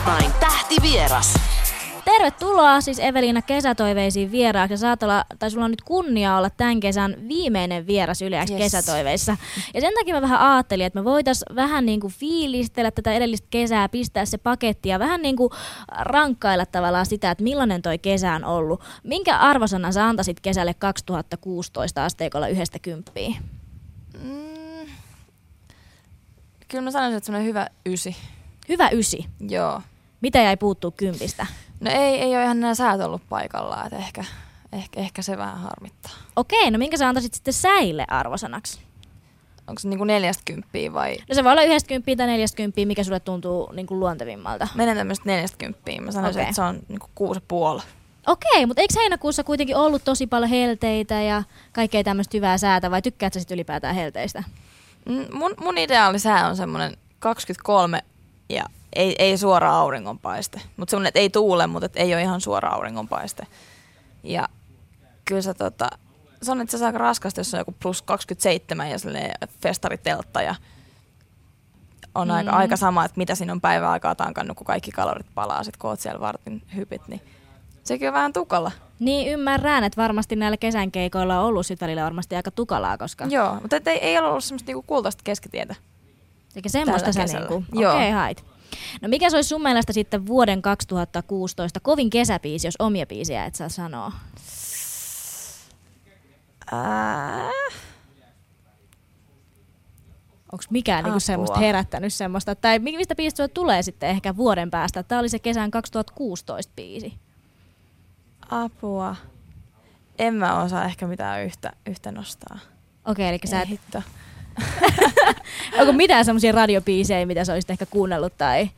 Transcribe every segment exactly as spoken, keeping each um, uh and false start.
Artistinain tähtivieras. Tervetuloa siis Eveliina kesätoiveisiin vieraaksi. Ja saat olla, tai sulla on nyt kunnia olla tämän kesän viimeinen vieras Yle X yes. kesätoiveissa. Ja sen takia mä vähän ajattelin, että me voitaisiin vähän niin kuin fiilistellä tätä edellistä kesää, pistää se paketti ja vähän niin kuin rankkailla tavallaan sitä, että millainen toi kesä on ollut. Minkä arvosanan sä antaisit kesälle kaksituhattakuusitoista asteikolla yhdestä kymppiä? Mm, kyllä mä sanoisin, että semmoinen hyvä ysi. Hyvä ysi? Joo. Mitä jäi puuttuu kympistä? No ei, ei ole ihan nämä säät ollut paikallaan, että ehkä, ehkä, ehkä se vähän harmittaa. Okei, no minkä sä antaisit sitten säille arvosanaksi? Onko se niinku neljästä kymppiä vai? No se voi olla yhdestä kymppiä tai neljästä kymppiä, mikä sulle tuntuu niinku luontevimmalta. Menen tämmöistä neljästä kymppiä. Mä sanoisin, okay. että se on niinku kuusi ja puoli. Okei, mutta eikö heinäkuussa kuitenkin ollut tosi paljon helteitä ja kaikkea tämmöistä hyvää säätä, vai tykkäätkö sä sit ylipäätään helteistä? Mun, mun ideaali sää on semmoinen kaksikymmentäkolme ja ei, ei suora auringonpaiste. Mutta semmoinen, että ei tuule, mutta ei ole ihan suora auringonpaiste. Ja kyllä se, tota, se on itse asiassa aika raskasta, jos on joku plus kaksikymmentäseitsemän ja festariteltta ja on mm. aika, aika sama, että mitä siinä on päiväaikaa tankannut, kun kaikki kalorit palaa, sit kun oot siellä vartin hypit, niin sekin on vähän tukala. Niin ymmärrän, että varmasti näillä kesän keikoilla on ollut sit välillä varmasti aika tukalaa, koska... Joo, mutta ei, ei ole ollut semmoista niinku kultaista keskitietä. Eikä semmoista sä niinku... Okei, okay, hait. No mikä se olisi sun mielestä sitten vuoden kaksituhattakuusitoista kovin kesäbiisi, jos omia biisiä et saa sanoa? Ää... Onko mikään niinku semmoista herättänyt semmoista? Tai mistä biisistä sulle tulee sitten ehkä vuoden päästä? Tämä oli se kesän kaksituhattakuusitoista biisi. Apua. En mä osaa ehkä mitään yhtä, yhtä nostaa. Okei, eli sä et... hitto. Onko mitään semmoisia radiobiisejä, mitä sä olisit ehkä kuunnellut tai...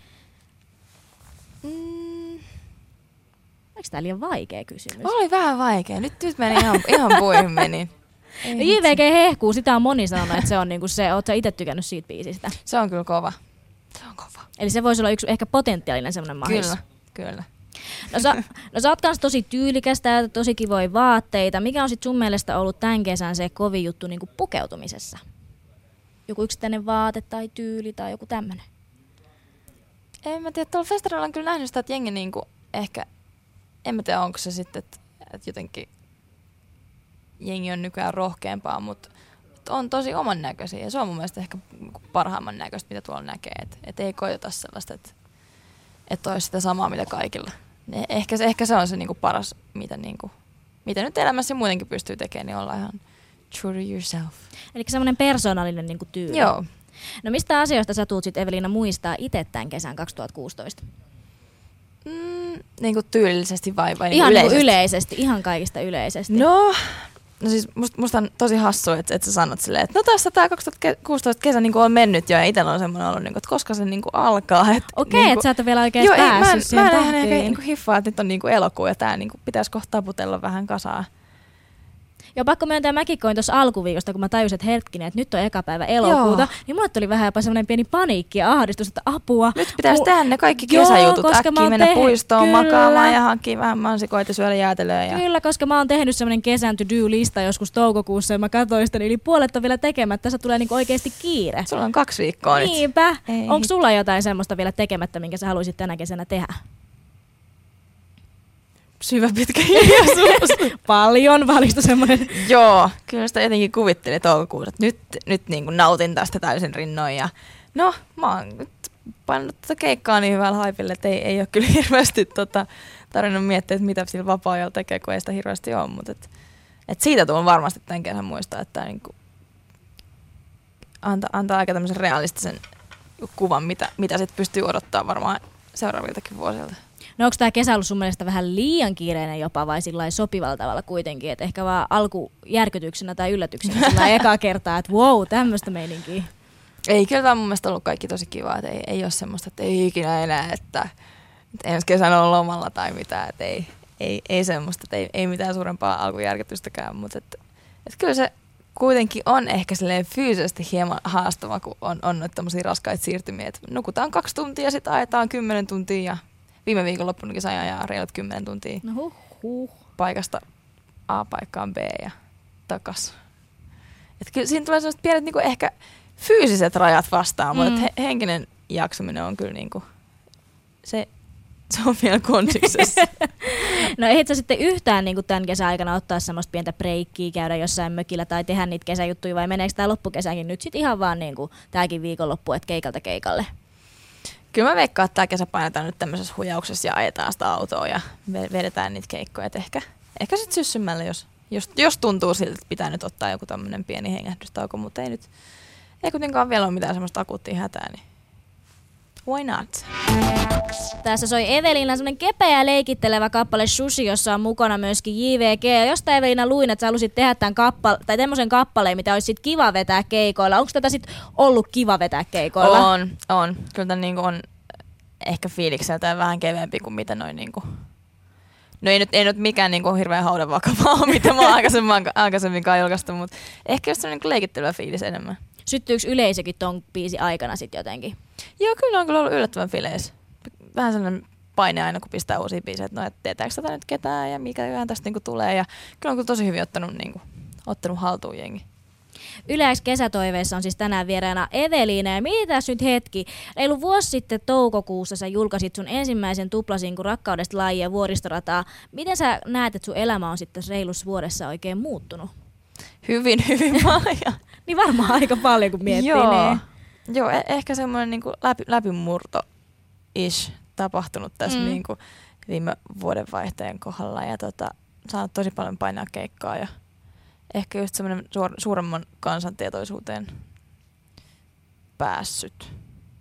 Mm. Eikö tää liian vaikea kysymys? Oli vähän vaikea. Nyt, nyt meni ihan, ihan puihin menin. No J V G hehkuu, sitä on moni sanonut, että se on niinku se. Oot sä itse tykännyt siitä biisistä? Se on kyllä kova. Se on kova. Eli se voisi olla yksi ehkä potentiaalinen semmoinen mahis. Kyllä, kyllä. No sä, no sä oot kans tosi tyylikästä ja tosi kivoja vaatteita. Mikä on sit sun mielestä ollut tämän kesän se kovin juttu niinku pukeutumisessa? Joku yksittäinen vaate tai tyyli tai joku tämmönen? En mä tiedä, tuolla festarilla on kyllä nähnyt sitä, että jengi niinku ehkä, en mä tiedä onko se sitten, että, että jotenkin jengi on nykyään rohkeampaa, mutta on tosi oman näköisiä ja se on mun mielestä ehkä parhaimman näköistä, mitä tuolla näkee. Että et ei koeta sellaista, että et olisi sitä samaa, mitä kaikilla. Ehkä se, ehkä se on se niinku paras, mitä, niinku, mitä nyt elämässä muutenkin pystyy tekemään, niin olla ihan true to yourself. Eli semmoinen persoonallinen niinku tyyli. Joo. No mistä asioista sä tuut sit Eveliina muistaa itse tämän kesän kaksituhattakuusitoista? Mm, niin kuin tyylillisesti vai, vai ihan yleisesti? yleisesti, ihan kaikista yleisesti. No, no siis musta, musta on tosi hassua, että, että sä sanot silleen, että no tässä tää kaksituhattakuusitoista kesä niin on mennyt jo ja itsellä on semmoinen ollut, että koska se niin alkaa. Okei, okay, niin että sä et ole vielä oikeasti päässyt siihen Mä en tahtiin. ehkä niin hiffaa, että nyt on niin elokuu ja tää niin pitäisi kohta taputella vähän kasaa. Joo, pakko myöntää, mäkin koin tuossa alkuviikosta, kun mä tajusin, että hetkinen, että nyt on eka päivä elokuuta, Joo. niin mulle tuli vähän jopa semmoinen pieni paniikki ja ahdistus, että apua. Nyt pitäisi Mu- tehdä ne kaikki Joo, kesäjutut äkkiä, mennä te- puistoon kyllä. makaamaan ja hankkia vähän mansikoita, syödä jäätelöä. Ja... Kyllä, koska mä oon tehnyt semmoinen kesän to-do-lista joskus toukokuussa ja mä katsoin sitä, niin yli puolet on vielä tekemättä, tässä tulee niinku oikeasti kiire. Sulla on kaksi viikkoa nyt. Niinpä. Onko sulla jotain semmoista vielä tekemättä, minkä sä haluaisit tänä kesänä tehdä? Syvä pitkä hiljaisuus. Paljon valistui semmoinen. Joo, kyllä sitä jotenkin kuvittelin toukokuussa, että nyt, nyt niin kuin nautin tästä täysin rinnoin. Ja no, mä oon nyt painanut tätä keikkaa niin hyvällä haipille, että ei, ei ole kyllä hirveästi tota, tarvinnut miettiä, että mitä sillä vapaa-ajalla tekee, kun ei sitä hirveästi ole. Mutta et, et siitä tulen varmasti tämän kesän muistaa, että niin kuin antaa, antaa aika tämmöisen realistisen kuvan, mitä, mitä sitten pystyy odottaa varmaan seuraaviltakin vuosilta. No onko tämä kesä ollut sun mielestä vähän liian kiireinen jopa vai sillai sopivalla tavalla kuitenkin, että ehkä vaan alkujärkytyksenä tai yllätyksenä sillä ekaa kertaa, että wow, tämmöistä meininkiä. Ei, kyllä tämä on mun mielestä ollut kaikki tosi kivaa, että ei, ei ole semmoista, että ei ikinä enää, että, että ensi kesänä on lomalla tai mitään, että ei, ei, ei semmoista, että ei, ei mitään suurempaa alkujärkytystäkään, mutta että, että kyllä se kuitenkin on ehkä silleen fyysisesti hieman haastava, kun on, on noita tämmöisiä raskaita siirtymiä, että nukutaan kaksi tuntia ja sitten ajetaan kymmenen tuntia ja viime viikonloppunakin sai ajaa reilut kymmenen tuntia no huh, huh. paikasta A paikkaan B ja takas. Et kyllä siinä tulee sellaiset pienet niinku ehkä fyysiset rajat vastaan, mm. mutta he, henkinen jaksaminen on kyllä niinku, se, se on vielä kondiksessa. No ehdit sä sitten yhtään niin tämän kesän aikana ottaa semmoista pientä breikkiä, käydä jossain mökillä tai tehdä niitä kesäjuttuja, vai meneekö tää loppukesäkin nyt sit ihan vaan niin kuin tääkin viikonloppu, että keikalta keikalle? Kyllä mä veikkaan, että tää kesä painetaan nyt tämmöisessä huijauksessa ja ajetaan sitä autoa ja vedetään niitä keikkoja. Et ehkä ehkä sitten syssymällä, jos, jos, jos tuntuu siltä, että pitää nyt ottaa joku tämmöinen pieni hengähdystauko, mutta ei nyt ei kuitenkaan vielä ole mitään semmoista akuuttia hätää, niin why not? Tässä soi Eveliina semmoinen kepeä ja leikittelevä kappale Sushi, jossa on mukana myöskin J V G. Ja josta Eveliina luin, että sä halusit tehdä tämän kappale- tai tämmöisen kappaleen, mitä olisi sit kiva vetää keikoilla. Onko tätä sitten ollut kiva vetää keikoilla? On, on. Kyllä tämä niinku on ehkä fiilikseltään vähän keveämpi kuin mitä noin niinku... No ei nyt, ei nyt mikään niinku hirveän haudan vakavaa ole, mitä mä oon aikaisemmin, aikaisemminkaan julkaistu, mutta ehkä just semmoinen niinku leikittelevä fiilis enemmän. Syttyykö yleisökin ton biisin aikana sitten jotenkin? Joo, kyllä on kyllä ollut yllättävän fileis. Vähän sellainen paine aina, kun pistää uusia biisejä, että no, et tietääkö tätä nyt ketään ja mikä yhden tästä niinku tulee. Ja kyllä on kyllä tosi hyvin ottanut, niinku, ottanut haltuun jengi. Yle X kesätoiveissa on siis tänään vieraana Eveliina. Ja mitäs nyt hetki? Reilu vuosi sitten toukokuussa sä julkaisit sun ensimmäisen tuplasinkun Rakkaudesta lajia ja Vuoristorataa. Miten sä näet, että sun elämä on sitten reilussa vuodessa oikein muuttunut? Hyvin, hyvin paljon. Niin varmaan aika paljon, kun miettii. Joo, niin. Joo eh- ehkä semmoinen niinku läpi, läpimurto-ish tapahtunut tässä mm. niinku viime vuodenvaihteen kohdalla. Ja tota, saanut tosi paljon painaa keikkaa ja ehkä just semmoinen suor- suuremman kansantietoisuuteen päässyt.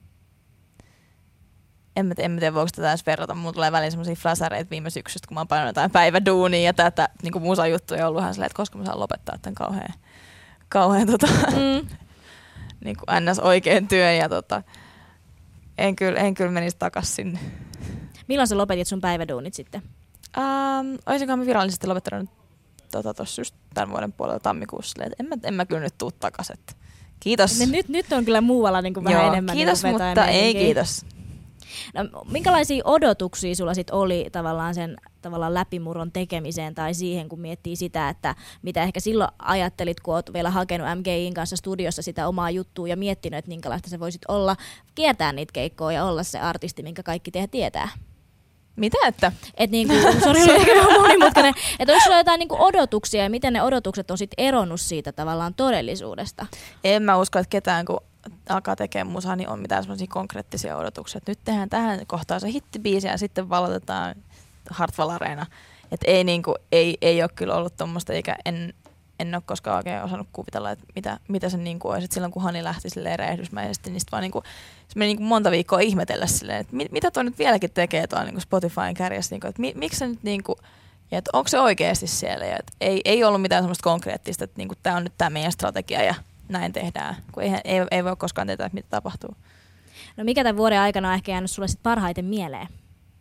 En mä, en mä tiedä, voiko tätä edes verrata. Mulla tulee väliin semmosia flasareita viime syksystä, kun mä oon painanut jotain päiväduunia ja tätä niin musajuttuja on ollut ihan silleen, että koska mä saan lopettaa tämän kauhean, kauhean tota, mm. niin kuin ns. Oikein työn. Ja tota, en kyllä, en kyllä menisi takas sinne. Milloin sä lopetit sun päiväduunit sitten? Um, olisinkohan mä virallisesti lopettanut tuossa tota, just tämän vuoden puolella tammikuussa. En mä, en mä kyllä nyt tuu takas. Että kiitos. Nyt, nyt on kyllä muualla niin kuin vähän Joo, enemmän. Kiitos, niin mutta ei kiitos. No, minkälaisia odotuksia sulla sit oli tavallaan sen tavallaan läpimurron tekemiseen tai siihen, kun miettii sitä, että mitä ehkä silloin ajattelit, kun oot vielä hakenut M G I:n kanssa studiossa sitä omaa juttua ja miettinyt, että minkälaista se voisit olla, kiertää niitä keikkoja ja olla se artisti, minkä kaikki tehdä tietää? Mitä että? Et niinku, sori, oli ehkä vähän monimutkainen. Että onko sulla jotain niinku odotuksia ja miten ne odotukset on sit eronnut siitä tavallaan todellisuudesta? En mä usko, että ketään kun alkaa tekemään musaa, niin on mitään semmoisia konkreettisia odotuksia. Nyt tehdään tähän kohtaan se hittibiisi ja sitten valotetaan Hartwall Areena. Et ei, niinku, ei, ei ole kyllä ollut tommoista, eikä en, en ole koskaan oikein osannut kuvitella, että mitä, mitä se niinku olisi. Et silloin kun Hani lähti räjähdysmäisesti, niin sitten vaan niinku, se meni niinku monta viikkoa ihmetellä silleen, että mit, mitä toi nyt vieläkin tekee tuolla niinku Spotifyn kärjessä. Niinku, että mi, miksi se nyt niinku, ja että onko se oikeasti siellä. Ja et ei, ei ollut mitään semmoista konkreettista, että niinku, tämä on nyt tämä meidän strategia ja näin tehdään, kun ei, ei, ei voi koskaan tietää, mitä tapahtuu. No mikä tämän vuoden aikana on ehkä jäänyt sulle sit parhaiten mieleen?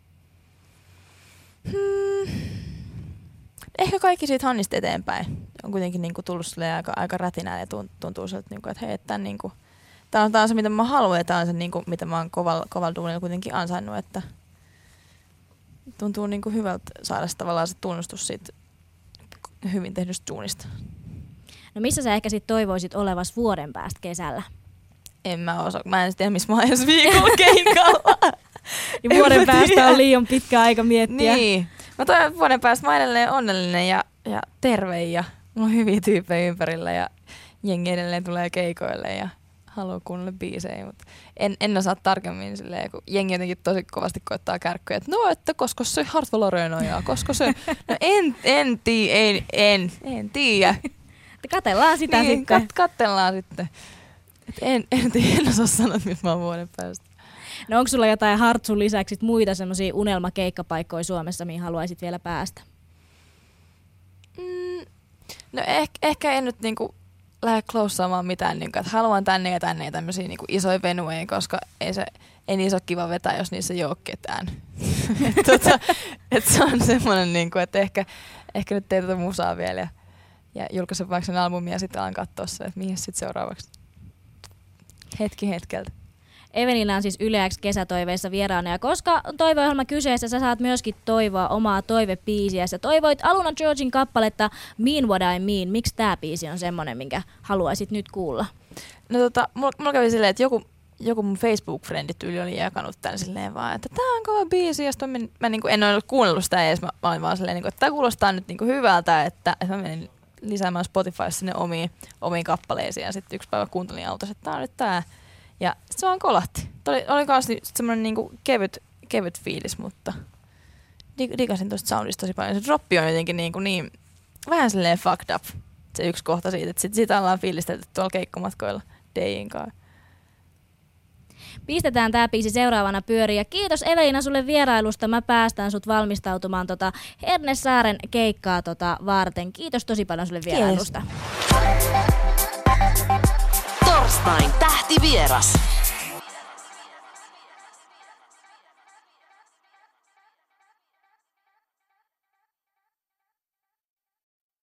Hmm. Ehkä kaikki siitä Hannista eteenpäin. On kuitenkin niinku tullut aika, aika rätinään ja tuntuu siltä, että, että hei, tämä niinku, on, on se, mitä mä haluan ja tämä on se, niinku, mitä mä oon kovalla, kovalla duunilla kuitenkin ansainnut. Että tuntuu niinku hyvältä saada se, tavallaan se tunnustus siitä hyvin tehdystä duunista. No missä sä ehkä sit toivoisit olevas vuoden päästä kesällä? En mä osaa. Mä en tiedä, missä mä oon edes viikolla keikalla. Ja vuoden päästä on liian pitkä aika miettiä. Niin. Mä toivon vuoden päästä mä edelleen onnellinen ja, ja terve ja mulla on hyviä tyyppejä ympärillä ja jengi edelleen tulee keikoille ja haluaa kuunnella biisejä. Mutta en, en osaa tarkemmin silleen, kun jengi jotenkin tosi kovasti koittaa kärkkyä, että no, että koska se Hartwall Areena ja koska se... No en, en tiedä, en, en, en tiedä. Katellaan sitä niin, sitten. Kat, katsellaan sitten. Et en, en tiedä, en osaa sanoa, missä mä oon vuoden päästä. No onko sulla jotain Hartsun lisäksi muita semmoisia unelmakeikkapaikkoja Suomessa, mihin haluaisit vielä päästä? Mm, no ehkä, ehkä en nyt niinku lähde closaamaan mitään, niinku, että haluan tänne ja tänne ja tämmöisiä niinku isoja venueja, koska ei, se, ei niissä ole kiva vetää, jos niissä ei ole ketään. et, tota, et se on semmoinen, niinku, että ehkä, ehkä nyt teet tätä musaa vielä ja Ja julkaisen vaikka sen albumin ja sitten alan katsoa se, että mihin sitten seuraavaksi. Hetki hetkeltä. Eveliina on siis Yle X kesätoiveissa vieraana. Ja koska toiveohjelma kyseessä, sä saat myöskin toivoa omaa toivebiisiä. Sä toivoit Aluna Georgin kappaletta Mean What I Mean. Miksi tää biisi on semmonen, minkä haluaisit nyt kuulla? No tota, mulla, mulla kävi silleen, että joku joku mun Facebook-frendit yli oli jakanut tän silleen vaan, että tää on kova biisi, ja sitten mä, mä niinku, en ole kuunnellut sitä edes, mä, mä olin vaan silleen, niinku, että tää kuulostaa nyt niinku hyvältä, että, että mä menin lisäämään Spotifyssa sinne omiin, omiin kappaleisiin, ja sitten yksi päivä kuuntelin autossa, että tää on nyt tää, ja sit se vaan kolahti. Oli, oli kans semmonen niinku kevyt, kevyt fiilis, mutta digasin tosta soundista tosi paljon. Se droppi on jotenkin niinku niin, vähän silleen fucked up, se yksi kohta siitä, että sit, siitä ollaan fiilistelty tuolla keikkomatkoilla Deijin kanssa. Pistetään tää biisi seuraavana pyöriin. Ja kiitos Eveliina sulle vierailusta. Mä päästän sut valmistautumaan tota Hernesaaren keikkaa tota varten. Kiitos tosi paljon sulle vierailusta. Torstain tähtivieras.